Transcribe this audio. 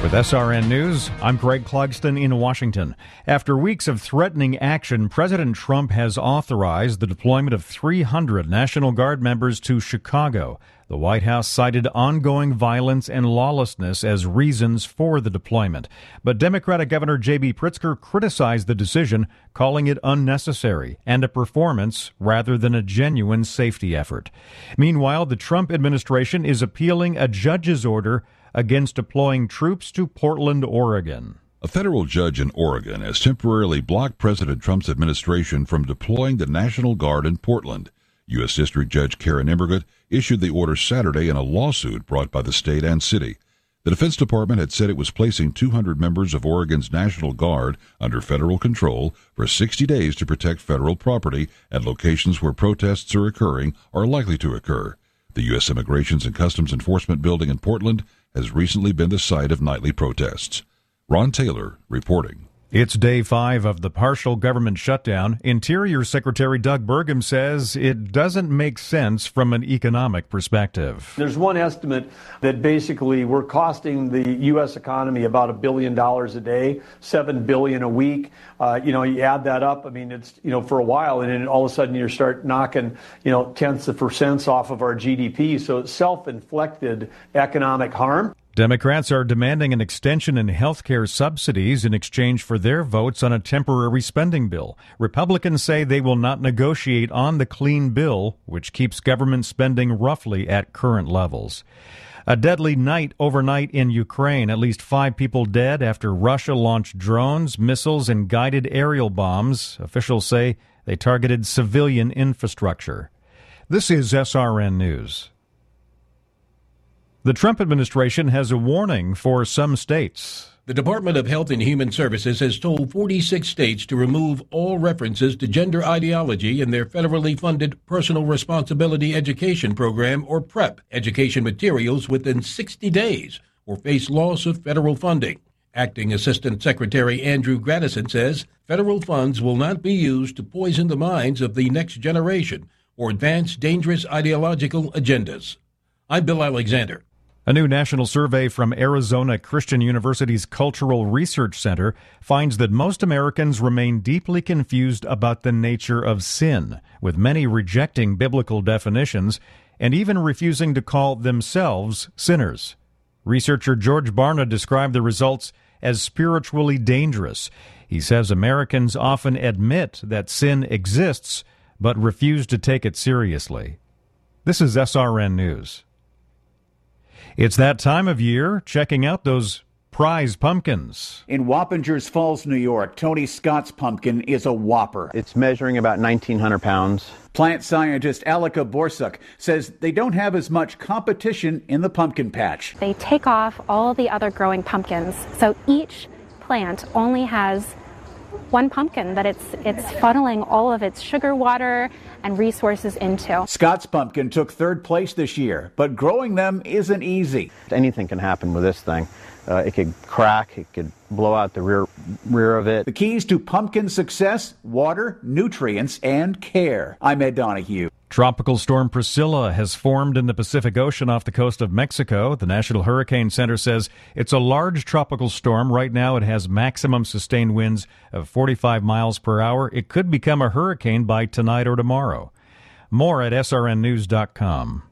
With SRN News, I'm Greg Clugston in Washington. After weeks of threatening action, President Trump has authorized the deployment of 300 National Guard members to Chicago. The White House cited ongoing violence and lawlessness as reasons for the deployment. But Democratic Governor J.B. Pritzker criticized the decision, calling it unnecessary and a performance rather than a genuine safety effort. Meanwhile, the Trump administration is appealing a judge's order against deploying troops to Portland, Oregon. A federal judge in Oregon has temporarily blocked President Trump's administration from deploying the National Guard in Portland. U.S. District Judge Karen Immergut issued the order Saturday in a lawsuit brought by the state and city. The Defense Department had said it was placing 200 members of Oregon's National Guard under federal control for 60 days to protect federal property at locations where protests are occurring or likely to occur. The U.S. Immigrations and Customs Enforcement building in Portland has recently been the site of nightly protests. Ron Taylor reporting. It's day 5 of the partial government shutdown. Interior Secretary Doug Burgum says it doesn't make sense from an economic perspective. There's one estimate that basically we're costing the U.S. economy about $1 billion a day, $7 billion a week. You add that up. I mean, it's, for a while, and then all of a sudden you start knocking, tenths of percents off of our GDP. So it's self-inflicted economic harm. Democrats are demanding an extension in health care subsidies in exchange for their votes on a temporary spending bill. Republicans say they will not negotiate on the clean bill, which keeps government spending roughly at current levels. A deadly night overnight in Ukraine. At least 5 people dead after Russia launched drones, missiles, and guided aerial bombs. Officials say they targeted civilian infrastructure. This is SRN News. The Trump administration has a warning for some states. The Department of Health and Human Services has told 46 states to remove all references to gender ideology in their federally funded Personal Responsibility Education Program, or PREP, education materials within 60 days or face loss of federal funding. Acting Assistant Secretary Andrew Gradison says federal funds will not be used to poison the minds of the next generation or advance dangerous ideological agendas. I'm Bill Alexander. A new national survey from Arizona Christian University's Cultural Research Center finds that most Americans remain deeply confused about the nature of sin, with many rejecting biblical definitions and even refusing to call themselves sinners. Researcher George Barna described the results as spiritually dangerous. He says Americans often admit that sin exists, but refuse to take it seriously. This is SRN News. It's that time of year, checking out those prize pumpkins. In Wappingers Falls, New York, Tony Scott's pumpkin is a whopper. It's measuring about 1,900 pounds. Plant scientist Alika Borsuk says they don't have as much competition in the pumpkin patch. They take off all the other growing pumpkins, so each plant only has one pumpkin that it's funneling all of its sugar water and resources into. Scott's pumpkin took 3rd place this year, but growing them isn't easy. Anything can happen with this thing. It could crack, it could blow out the rear of it. The keys to pumpkin success: water, nutrients, and care. I'm Ed Donahue. Tropical storm Priscilla has formed in the Pacific Ocean off the coast of Mexico. The National Hurricane Center says it's a large tropical storm. Right now it has maximum sustained winds of 45 miles per hour. It could become a hurricane by tonight or tomorrow. More at srnnews.com.